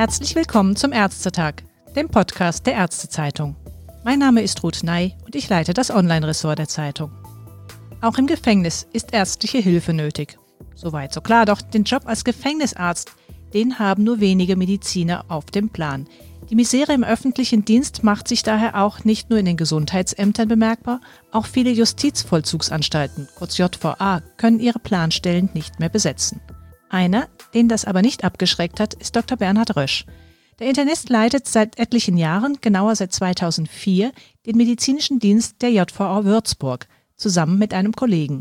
Herzlich willkommen zum Ärztetag, dem Podcast der Ärztezeitung. Mein Name ist Ruth Ney und ich leite das Online-Ressort der Zeitung. Auch im Gefängnis ist ärztliche Hilfe nötig. Soweit so klar, doch den Job als Gefängnisarzt, den haben nur wenige Mediziner auf dem Plan. Die Misere im öffentlichen Dienst macht sich daher auch nicht nur in den Gesundheitsämtern bemerkbar, auch viele Justizvollzugsanstalten, kurz JVA, können ihre Planstellen nicht mehr besetzen. Einer, den das aber nicht abgeschreckt hat, ist Dr. Bernhard Rösch. Der Internist leitet seit etlichen Jahren, genauer seit 2004, den medizinischen Dienst der JVA Würzburg, zusammen mit einem Kollegen.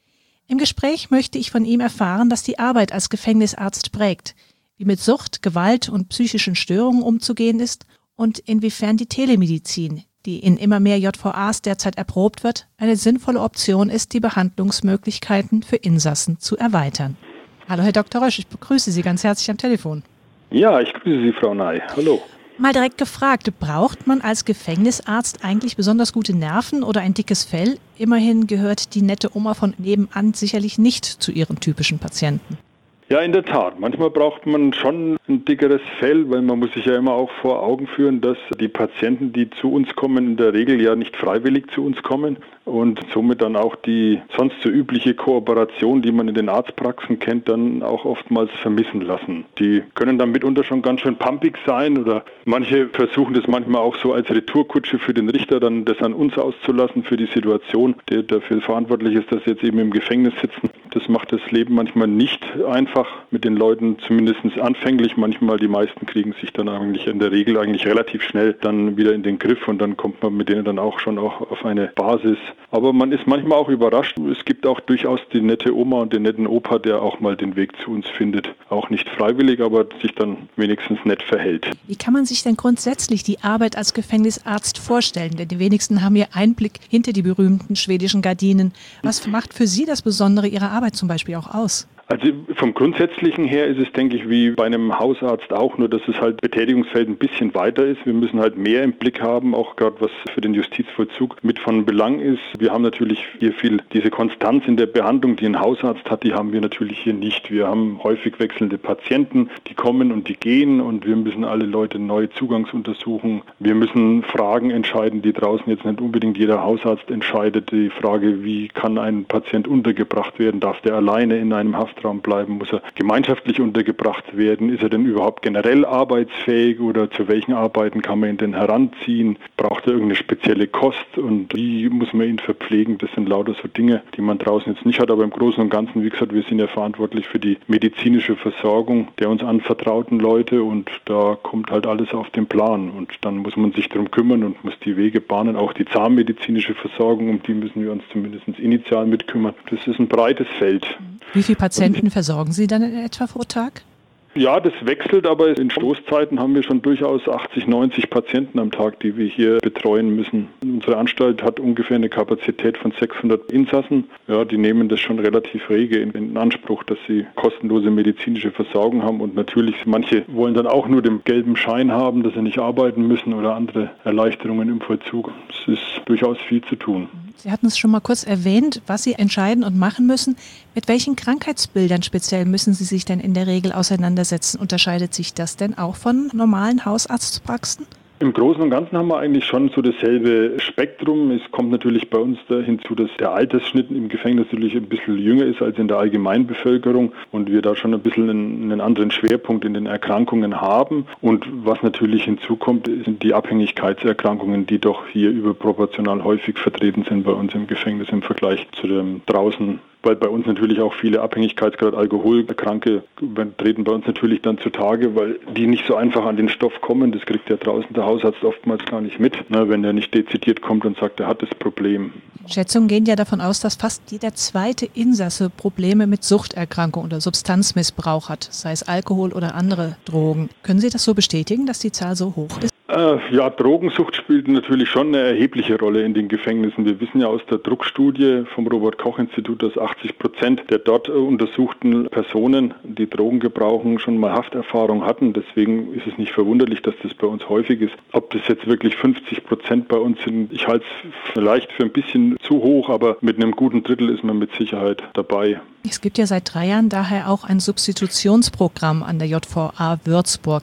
Im Gespräch möchte ich von ihm erfahren, was die Arbeit als Gefängnisarzt prägt, wie mit Sucht, Gewalt und psychischen Störungen umzugehen ist und inwiefern die Telemedizin, die in immer mehr JVAs derzeit erprobt wird, eine sinnvolle Option ist, die Behandlungsmöglichkeiten für Insassen zu erweitern. Hallo Herr Dr. Rösch, ich begrüße Sie ganz herzlich am Telefon. Ja, ich grüße Sie, Frau Ney. Hallo. Mal direkt gefragt, braucht man als Gefängnisarzt eigentlich besonders gute Nerven oder ein dickes Fell? Immerhin gehört die nette Oma von nebenan sicherlich nicht zu Ihren typischen Patienten. Ja, in der Tat. Manchmal braucht man schon ein dickeres Fell, weil man muss sich ja immer auch vor Augen führen, dass die Patienten, die zu uns kommen, in der Regel ja nicht freiwillig zu uns kommen und somit dann auch die sonst so übliche Kooperation, die man in den Arztpraxen kennt, dann auch oftmals vermissen lassen. Die können dann mitunter schon ganz schön pampig sein oder manche versuchen das manchmal auch so als Retourkutsche für den Richter dann das an uns auszulassen für die Situation, der dafür verantwortlich ist, dass sie jetzt eben im Gefängnis sitzen. Das macht das Leben manchmal nicht einfach mit den Leuten, zumindest anfänglich. Manchmal, die meisten kriegen sich dann eigentlich in der Regel eigentlich relativ schnell dann wieder in den Griff und dann kommt man mit denen dann auch schon auch auf eine Basis. Aber man ist manchmal auch überrascht. Es gibt auch durchaus die nette Oma und den netten Opa, der auch mal den Weg zu uns findet. Auch nicht freiwillig, aber sich dann wenigstens nett verhält. Wie kann man sich denn grundsätzlich die Arbeit als Gefängnisarzt vorstellen? Denn die wenigsten haben hier Einblick hinter die berühmten schwedischen Gardinen. Was macht für Sie das Besondere Ihrer Arbeit zum Beispiel auch aus? Also vom Grundsätzlichen her ist es, denke ich, wie bei einem Hausarzt auch, nur dass es halt Betätigungsfeld ein bisschen weiter ist. Wir müssen halt mehr im Blick haben, auch gerade was für den Justizvollzug mit von Belang ist. Wir haben natürlich hier viel diese Konstanz in der Behandlung, die ein Hausarzt hat, die haben wir natürlich hier nicht. Wir haben häufig wechselnde Patienten, die kommen und die gehen und wir müssen alle Leute neu Zugangsuntersuchen. Wir müssen Fragen entscheiden, die draußen jetzt nicht unbedingt jeder Hausarzt entscheidet. Die Frage, wie kann ein Patient untergebracht werden? Darf der alleine in einem Haftraum bleiben? Muss er gemeinschaftlich untergebracht werden? Ist er denn überhaupt generell arbeitsfähig oder zu welchen Arbeiten kann man ihn denn heranziehen? Braucht er irgendeine spezielle Kost und wie muss man ihn verpflegen? Das sind lauter so Dinge, die man draußen jetzt nicht hat, aber im Großen und Ganzen, wie gesagt, wir sind ja verantwortlich für die medizinische Versorgung der uns anvertrauten Leute und da kommt halt alles auf den Plan und dann muss man sich darum kümmern und muss die Wege bahnen. Auch die zahnmedizinische Versorgung, um die müssen wir uns zumindest initial mitkümmern. Das ist ein breites Feld. Wie viele Patienten versorgen Sie dann in etwa pro Tag? Ja, das wechselt, aber in Stoßzeiten haben wir schon durchaus 80, 90 Patienten am Tag, die wir hier betreuen müssen. Unsere Anstalt hat ungefähr eine Kapazität von 600 Insassen. Ja, die nehmen das schon relativ rege in Anspruch, dass sie kostenlose medizinische Versorgung haben und natürlich manche wollen dann auch nur den gelben Schein haben, dass sie nicht arbeiten müssen oder andere Erleichterungen im Vollzug. Es ist durchaus viel zu tun. Sie hatten es schon mal kurz erwähnt, was Sie entscheiden und machen müssen. Mit welchen Krankheitsbildern speziell müssen Sie sich denn in der Regel auseinandersetzen? Unterscheidet sich das denn auch von normalen Hausarztpraxen? Im Großen und Ganzen haben wir eigentlich schon so dasselbe Spektrum. Es kommt natürlich bei uns da hinzu, dass der Altersschnitt im Gefängnis natürlich ein bisschen jünger ist als in der Allgemeinbevölkerung und wir da schon ein bisschen einen anderen Schwerpunkt in den Erkrankungen haben. Und was natürlich hinzukommt, sind die Abhängigkeitserkrankungen, die doch hier überproportional häufig vertreten sind bei uns im Gefängnis im Vergleich zu dem draußen. Weil bei uns natürlich auch viele Abhängigkeitsgrad Alkoholkranke treten bei uns natürlich dann zutage, weil die nicht so einfach an den Stoff kommen. Das kriegt ja draußen der Hausarzt oftmals gar nicht mit, wenn er nicht dezidiert kommt und sagt, er hat das Problem. Schätzungen gehen ja davon aus, dass fast jeder zweite Insasse Probleme mit Suchterkrankung oder Substanzmissbrauch hat, sei es Alkohol oder andere Drogen. Können Sie das so bestätigen, dass die Zahl so hoch ist? Ja, Drogensucht spielt natürlich schon eine erhebliche Rolle in den Gefängnissen. Wir wissen ja aus der Druckstudie vom Robert-Koch-Institut, dass 80% der dort untersuchten Personen, die Drogen gebrauchen, schon mal Hafterfahrung hatten. Deswegen ist es nicht verwunderlich, dass das bei uns häufig ist. Ob das jetzt wirklich 50% bei uns sind, ich halte es vielleicht für ein bisschen zu hoch, aber mit einem guten Drittel ist man mit Sicherheit dabei. Es gibt ja seit 3 Jahren daher auch ein Substitutionsprogramm an der JVA Würzburg.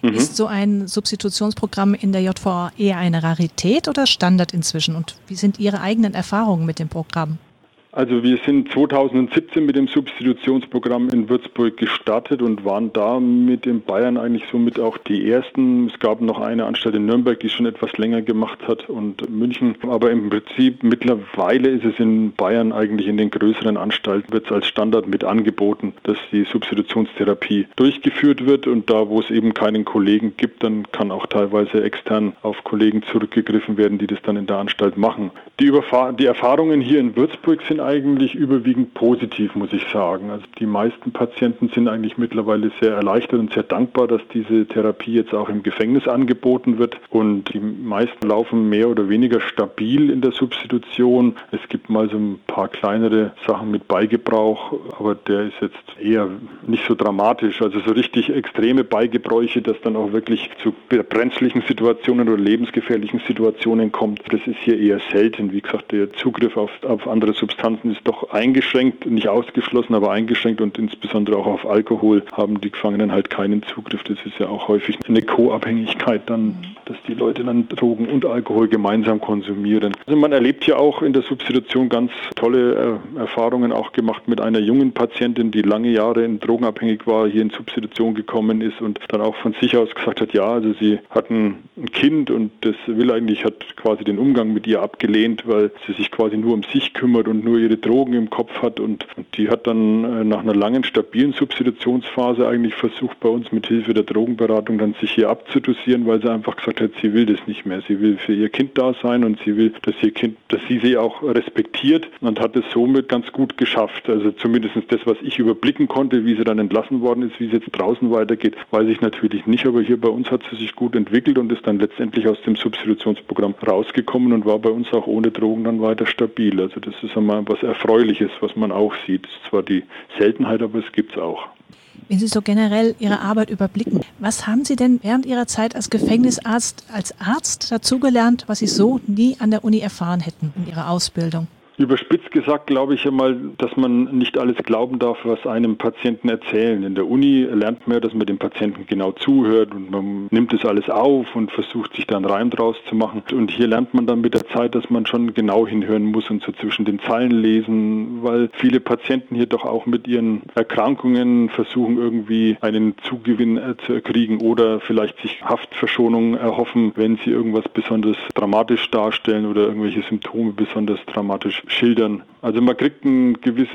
Ist so ein Substitutionsprogramm in der JVA eher eine Rarität oder Standard inzwischen? Und wie sind Ihre eigenen Erfahrungen mit dem Programm? Also wir sind 2017 mit dem Substitutionsprogramm in Würzburg gestartet und waren da mit in Bayern eigentlich somit auch die ersten. Es gab noch eine Anstalt in Nürnberg, die schon etwas länger gemacht hat, und München. Aber im Prinzip mittlerweile ist es in Bayern eigentlich in den größeren Anstalten, wird es als Standard mit angeboten, dass die Substitutionstherapie durchgeführt wird, und da, wo es eben keinen Kollegen gibt, dann kann auch teilweise extern auf Kollegen zurückgegriffen werden, die das dann in der Anstalt machen. Die Erfahrungen hier in Würzburg sind eigentlich überwiegend positiv, muss ich sagen. Also die meisten Patienten sind eigentlich mittlerweile sehr erleichtert und sehr dankbar, dass diese Therapie jetzt auch im Gefängnis angeboten wird, und die meisten laufen mehr oder weniger stabil in der Substitution. Es gibt mal so ein paar kleinere Sachen mit Beigebrauch, aber der ist jetzt eher nicht so dramatisch. Also so richtig extreme Beigebräuche, dass dann auch wirklich zu brenzlichen Situationen oder lebensgefährlichen Situationen kommt, das ist hier eher selten. Wie gesagt, der Zugriff auf andere Substanzen ist doch eingeschränkt, nicht ausgeschlossen, aber eingeschränkt, und insbesondere auch auf Alkohol haben die Gefangenen halt keinen Zugriff. Das ist ja auch häufig eine Co-Abhängigkeit dann, dass die Leute dann Drogen und Alkohol gemeinsam konsumieren. Also man erlebt ja auch in der Substitution ganz tolle Erfahrungen auch gemacht mit einer jungen Patientin, die lange Jahre drogenabhängig war, hier in Substitution gekommen ist und dann auch von sich aus gesagt hat, ja, also sie hatten ein Kind und das hat quasi den Umgang mit ihr abgelehnt, weil sie sich quasi nur um sich kümmert und nur ihre Drogen im Kopf hat, und die hat dann nach einer langen, stabilen Substitutionsphase eigentlich versucht, bei uns mit Hilfe der Drogenberatung dann sich hier abzudosieren, weil sie einfach gesagt hat, sie will das nicht mehr. Sie will für ihr Kind da sein und sie will, dass sie auch respektiert, und hat es somit ganz gut geschafft. Also zumindest das, was ich überblicken konnte, wie sie dann entlassen worden ist, wie es jetzt draußen weitergeht, weiß ich natürlich nicht, aber hier bei uns hat sie sich gut entwickelt und ist dann letztendlich aus dem Substitutionsprogramm rausgekommen und war bei uns auch ohne Drogen dann weiter stabil. Also das ist einmal was Erfreuliches, was man auch sieht. Das ist zwar die Seltenheit, aber es gibt es auch. Wenn Sie so generell Ihre Arbeit überblicken, was haben Sie denn während Ihrer Zeit als Gefängnisarzt, als Arzt dazugelernt, was Sie so nie an der Uni erfahren hätten in Ihrer Ausbildung? Überspitzt gesagt glaube ich einmal, dass man nicht alles glauben darf, was einem Patienten erzählen. In der Uni lernt man ja, dass man dem Patienten genau zuhört und man nimmt das alles auf und versucht, sich da einen Reim draus zu machen. Und hier lernt man dann mit der Zeit, dass man schon genau hinhören muss und so zwischen den Zeilen lesen, weil viele Patienten hier doch auch mit ihren Erkrankungen versuchen, irgendwie einen Zugewinn zu kriegen oder vielleicht sich Haftverschonung erhoffen, wenn sie irgendwas besonders dramatisch darstellen oder irgendwelche Symptome besonders dramatisch schildern. Also man kriegt eine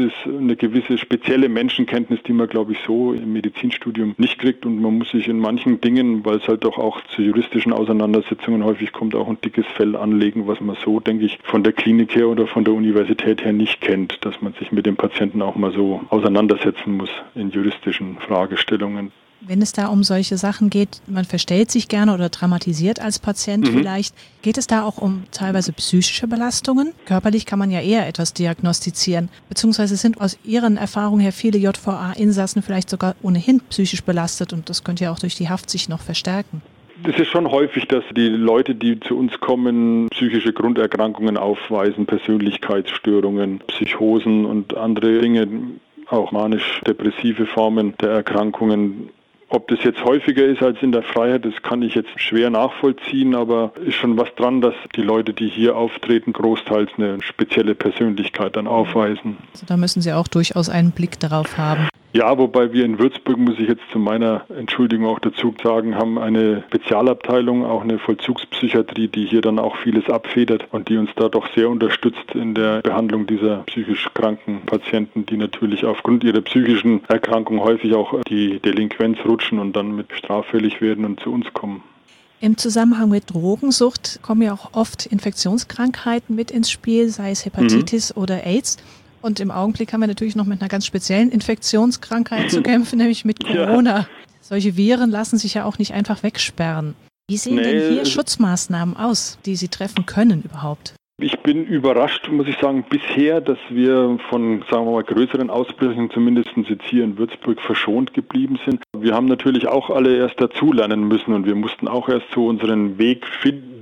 gewisse spezielle Menschenkenntnis, die man, glaube ich, so im Medizinstudium nicht kriegt, und man muss sich in manchen Dingen, weil es halt doch auch zu juristischen Auseinandersetzungen häufig kommt, auch ein dickes Fell anlegen, was man so, denke ich, von der Klinik her oder von der Universität her nicht kennt, dass man sich mit dem Patienten auch mal so auseinandersetzen muss in juristischen Fragestellungen. Wenn es da um solche Sachen geht, man verstellt sich gerne oder dramatisiert als Patient vielleicht, geht es da auch um teilweise psychische Belastungen? Körperlich kann man ja eher etwas diagnostizieren, beziehungsweise sind aus Ihren Erfahrungen her viele JVA-Insassen vielleicht sogar ohnehin psychisch belastet, und das könnte ja auch durch die Haft sich noch verstärken. Es ist schon häufig, dass die Leute, die zu uns kommen, psychische Grunderkrankungen aufweisen, Persönlichkeitsstörungen, Psychosen und andere Dinge, auch manisch-depressive Formen der Erkrankungen. Ob das jetzt häufiger ist als in der Freiheit, das kann ich jetzt schwer nachvollziehen, aber ist schon was dran, dass die Leute, die hier auftreten, großteils eine spezielle Persönlichkeit dann aufweisen. Also da müssen Sie auch durchaus einen Blick darauf haben. Ja, wobei wir in Würzburg, muss ich jetzt zu meiner Entschuldigung auch dazu sagen, haben eine Spezialabteilung, auch eine Vollzugspsychiatrie, die hier dann auch vieles abfedert und die uns da doch sehr unterstützt in der Behandlung dieser psychisch kranken Patienten, die natürlich aufgrund ihrer psychischen Erkrankung häufig auch die Delinquenz rutschen und dann mit straffällig werden und zu uns kommen. Im Zusammenhang mit Drogensucht kommen ja auch oft Infektionskrankheiten mit ins Spiel, sei es Hepatitis oder AIDS. Und im Augenblick haben wir natürlich noch mit einer ganz speziellen Infektionskrankheit zu kämpfen, nämlich mit Corona. Ja. Solche Viren lassen sich ja auch nicht einfach wegsperren. Wie sehen denn hier Schutzmaßnahmen aus, die Sie treffen können überhaupt? Ich bin überrascht, muss ich sagen, bisher, dass wir von, sagen wir mal, größeren Ausbrüchen, zumindest jetzt hier in Würzburg, verschont geblieben sind. Wir haben natürlich auch alle erst dazulernen müssen und wir mussten auch erst so unseren Weg finden,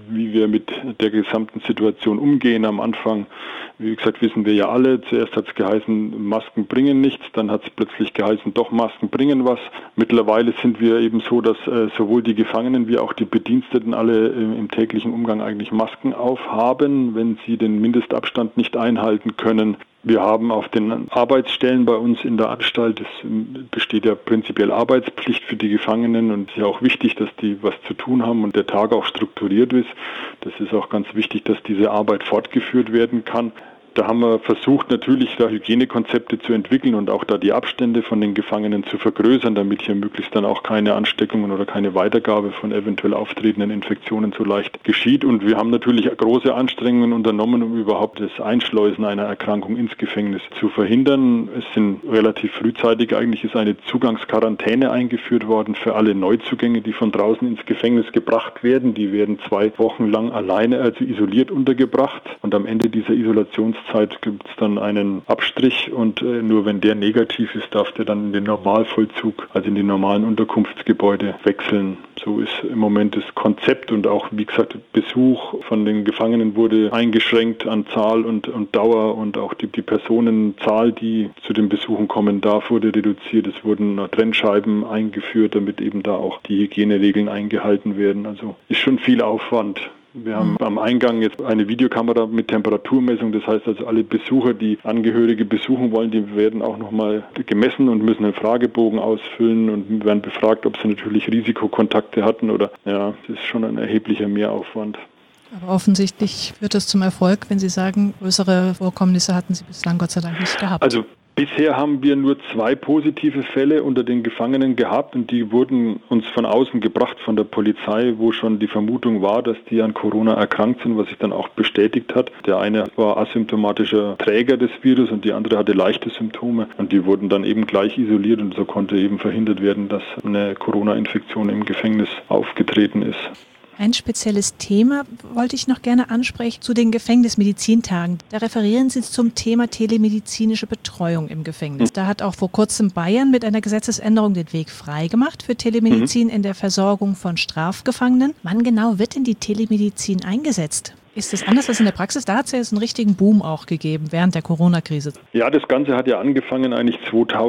wie wir mit der gesamten Situation umgehen. Am Anfang, wie gesagt, wissen wir ja alle, zuerst hat es geheißen, Masken bringen nichts, dann hat es plötzlich geheißen, doch, Masken bringen was. Mittlerweile sind wir eben so, dass sowohl die Gefangenen wie auch die Bediensteten alle im täglichen Umgang eigentlich Masken aufhaben, wenn sie den Mindestabstand nicht einhalten können. Wir haben auf den Arbeitsstellen bei uns in der Anstalt, es besteht ja prinzipiell Arbeitspflicht für die Gefangenen und es ist ja auch wichtig, dass die was zu tun haben und der Tag auch strukturiert ist. Das ist auch ganz wichtig, dass diese Arbeit fortgeführt werden kann. Da haben wir versucht, natürlich da Hygienekonzepte zu entwickeln und auch da die Abstände von den Gefangenen zu vergrößern, damit hier möglichst dann auch keine Ansteckungen oder keine Weitergabe von eventuell auftretenden Infektionen so leicht geschieht. Und wir haben natürlich große Anstrengungen unternommen, um überhaupt das Einschleusen einer Erkrankung ins Gefängnis zu verhindern. Es sind relativ frühzeitig eigentlich ist eine Zugangsquarantäne eingeführt worden für alle Neuzugänge, die von draußen ins Gefängnis gebracht werden. Die werden 2 Wochen lang alleine, also isoliert untergebracht. Und am Ende dieser Isolationszeit gibt es dann einen Abstrich und nur wenn der negativ ist, darf der dann in den Normalvollzug, also in die normalen Unterkunftsgebäude wechseln. So ist im Moment das Konzept und auch, wie gesagt, Besuch von den Gefangenen wurde eingeschränkt an Zahl und Dauer und auch die Personenzahl, die zu den Besuchen kommen darf, wurde reduziert. Es wurden Trennscheiben eingeführt, damit eben da auch die Hygieneregeln eingehalten werden. Also ist schon viel Aufwand. Wir haben am Eingang jetzt eine Videokamera mit Temperaturmessung. Das heißt also, alle Besucher, die Angehörige besuchen wollen, die werden auch nochmal gemessen und müssen einen Fragebogen ausfüllen und werden befragt, ob sie natürlich Risikokontakte hatten oder ja, das ist schon ein erheblicher Mehraufwand. Aber offensichtlich führt das zum Erfolg, wenn Sie sagen, größere Vorkommnisse hatten Sie bislang Gott sei Dank nicht gehabt. Also bisher haben wir nur 2 positive Fälle unter den Gefangenen gehabt und die wurden uns von außen gebracht von der Polizei, wo schon die Vermutung war, dass die an Corona erkrankt sind, was sich dann auch bestätigt hat. Der eine war asymptomatischer Träger des Virus und die andere hatte leichte Symptome und die wurden dann eben gleich isoliert und so konnte eben verhindert werden, dass eine Corona-Infektion im Gefängnis aufgetreten ist. Ein spezielles Thema wollte ich noch gerne ansprechen zu den Gefängnismedizintagen. Da referieren Sie zum Thema telemedizinische Betreuung im Gefängnis. Da hat auch vor kurzem Bayern mit einer Gesetzesänderung den Weg freigemacht für Telemedizin in der Versorgung von Strafgefangenen. Wann genau wird denn die Telemedizin eingesetzt? Ist das anders als in der Praxis? Da hat es ja jetzt einen richtigen Boom auch gegeben während der Corona-Krise. Ja, das Ganze hat ja angefangen eigentlich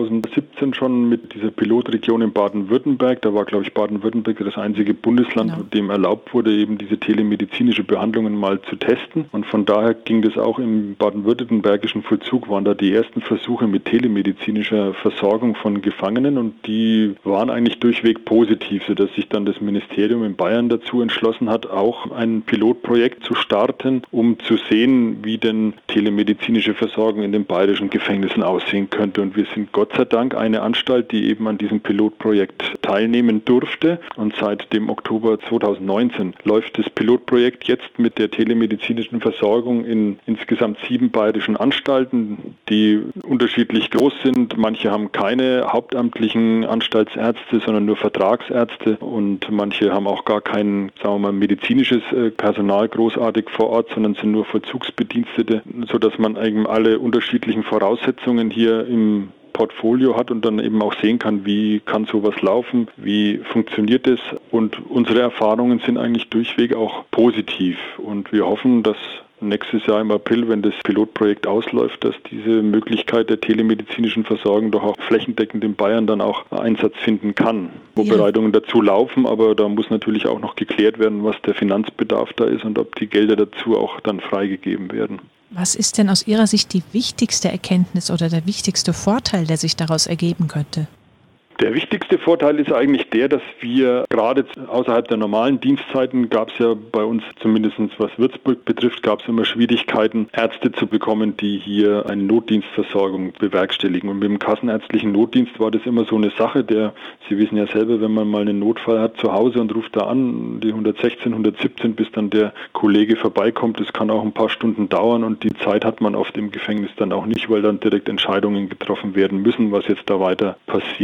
2017 schon mit dieser Pilotregion in Baden-Württemberg. Da war, glaube ich, Baden-Württemberg das einzige Bundesland, dem erlaubt wurde, eben diese telemedizinische Behandlungen mal zu testen. Und von daher ging das auch im baden-württembergischen Vollzug, waren da die ersten Versuche mit telemedizinischer Versorgung von Gefangenen und die waren eigentlich durchweg positiv, sodass sich dann das Ministerium in Bayern dazu entschlossen hat, auch ein Pilotprojekt zu starten, um zu sehen, wie denn telemedizinische Versorgung in den bayerischen Gefängnissen aussehen könnte. Und wir sind Gott sei Dank eine Anstalt, die eben an diesem Pilotprojekt teilnehmen durfte. Und seit dem Oktober 2019 läuft das Pilotprojekt jetzt mit der telemedizinischen Versorgung in insgesamt 7 bayerischen Anstalten, die unterschiedlich groß sind. Manche haben keine hauptamtlichen Anstaltsärzte, sondern nur Vertragsärzte. Und manche haben auch gar kein, sagen wir mal, medizinisches Personal großartig vor Ort, sondern sind nur Vollzugsbedienstete, sodass man eben alle unterschiedlichen Voraussetzungen hier im Portfolio hat und dann eben auch sehen kann, wie kann sowas laufen, wie funktioniert es. Und unsere Erfahrungen sind eigentlich durchweg auch positiv. Und wir hoffen, dass nächstes Jahr im April, wenn das Pilotprojekt ausläuft, dass diese Möglichkeit der telemedizinischen Versorgung doch auch flächendeckend in Bayern dann auch Einsatz finden kann. Vorbereitungen dazu laufen, aber da muss natürlich auch noch geklärt werden, was der Finanzbedarf da ist und ob die Gelder dazu auch dann freigegeben werden. Was ist denn aus Ihrer Sicht die wichtigste Erkenntnis oder der wichtigste Vorteil, der sich daraus ergeben könnte? Der wichtigste Vorteil ist eigentlich der, dass wir gerade außerhalb der normalen Dienstzeiten gab es ja bei uns, zumindest was Würzburg betrifft, gab es immer Schwierigkeiten, Ärzte zu bekommen, die hier eine Notdienstversorgung bewerkstelligen. Und mit dem kassenärztlichen Notdienst war das immer so eine Sache, Sie wissen ja selber, wenn man mal einen Notfall hat zu Hause und ruft da an, die 116, 117, bis dann der Kollege vorbeikommt, das kann auch ein paar Stunden dauern und die Zeit hat man oft im Gefängnis dann auch nicht, weil dann direkt Entscheidungen getroffen werden müssen, was jetzt da weiter passieren muss.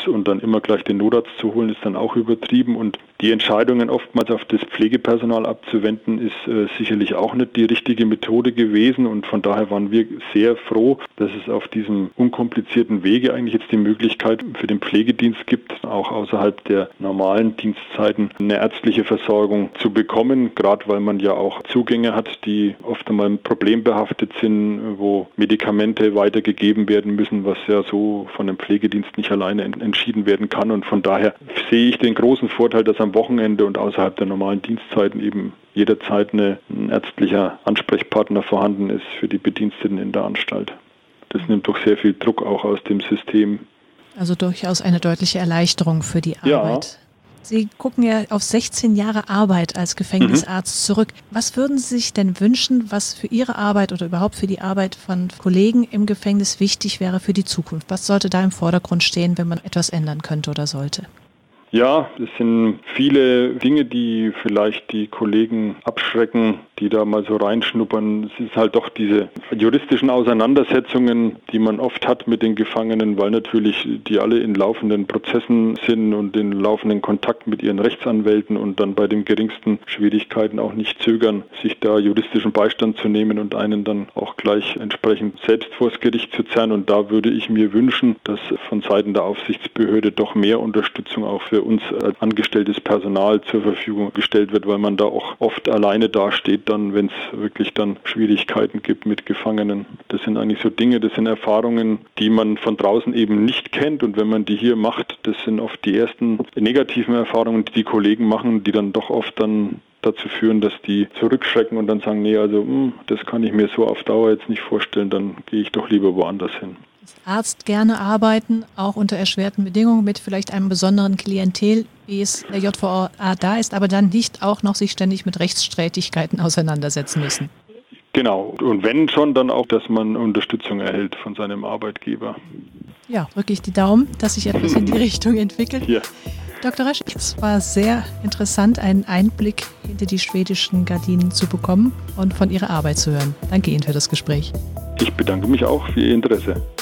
muss und dann immer gleich den Notarzt zu holen, ist dann auch übertrieben. Und die Entscheidungen oftmals auf das Pflegepersonal abzuwenden, ist sicherlich auch nicht die richtige Methode gewesen. Und von daher waren wir sehr froh, dass es auf diesem unkomplizierten Wege eigentlich jetzt die Möglichkeit für den Pflegedienst gibt, auch außerhalb der normalen Dienstzeiten eine ärztliche Versorgung zu bekommen, gerade weil man ja auch Zugänge hat, die oft einmal problembehaftet sind, wo Medikamente weitergegeben werden müssen, was ja so von dem Pflegedienst nicht alleine entschieden werden kann. Und von daher sehe ich den großen Vorteil, dass am Wochenende und außerhalb der normalen Dienstzeiten eben jederzeit ein ärztlicher Ansprechpartner vorhanden ist für die Bediensteten in der Anstalt. Das nimmt doch sehr viel Druck auch aus dem System. Also durchaus eine deutliche Erleichterung für die Arbeit. Ja. Sie gucken ja auf 16 Jahre Arbeit als Gefängnisarzt zurück. Was würden Sie sich denn wünschen, was für Ihre Arbeit oder überhaupt für die Arbeit von Kollegen im Gefängnis wichtig wäre für die Zukunft? Was sollte da im Vordergrund stehen, wenn man etwas ändern könnte oder sollte? Ja, es sind viele Dinge, die vielleicht die Kollegen abschrecken, die da mal so reinschnuppern. Es ist halt doch diese juristischen Auseinandersetzungen, die man oft hat mit den Gefangenen, weil natürlich die alle in laufenden Prozessen sind und in laufenden Kontakt mit ihren Rechtsanwälten und dann bei den geringsten Schwierigkeiten auch nicht zögern, sich da juristischen Beistand zu nehmen und einen dann auch gleich entsprechend selbst vors Gericht zu zerren. Und da würde ich mir wünschen, dass von Seiten der Aufsichtsbehörde doch mehr Unterstützung auch für uns als angestelltes Personal zur Verfügung gestellt wird, weil man da auch oft alleine dasteht, dann, wenn es wirklich dann Schwierigkeiten gibt mit Gefangenen. Das sind eigentlich so Dinge, das sind Erfahrungen, die man von draußen eben nicht kennt, und wenn man die hier macht, das sind oft die ersten negativen Erfahrungen, die die Kollegen machen, die dann doch oft dann dazu führen, dass die zurückschrecken und dann sagen, nee, also das kann ich mir so auf Dauer jetzt nicht vorstellen, dann gehe ich doch lieber woanders hin. Als Arzt gerne arbeiten, auch unter erschwerten Bedingungen mit vielleicht einem besonderen Klientel, wie es der JVA da ist, aber dann nicht auch noch sich ständig mit Rechtsstreitigkeiten auseinandersetzen müssen. Genau, und wenn schon, dann auch, dass man Unterstützung erhält von seinem Arbeitgeber. Ja, drücke ich die Daumen, dass sich etwas in die Richtung entwickelt. Ja. Dr. Resch, es war sehr interessant, einen Einblick hinter die schwedischen Gardinen zu bekommen und von Ihrer Arbeit zu hören. Danke Ihnen für das Gespräch. Ich bedanke mich auch für Ihr Interesse.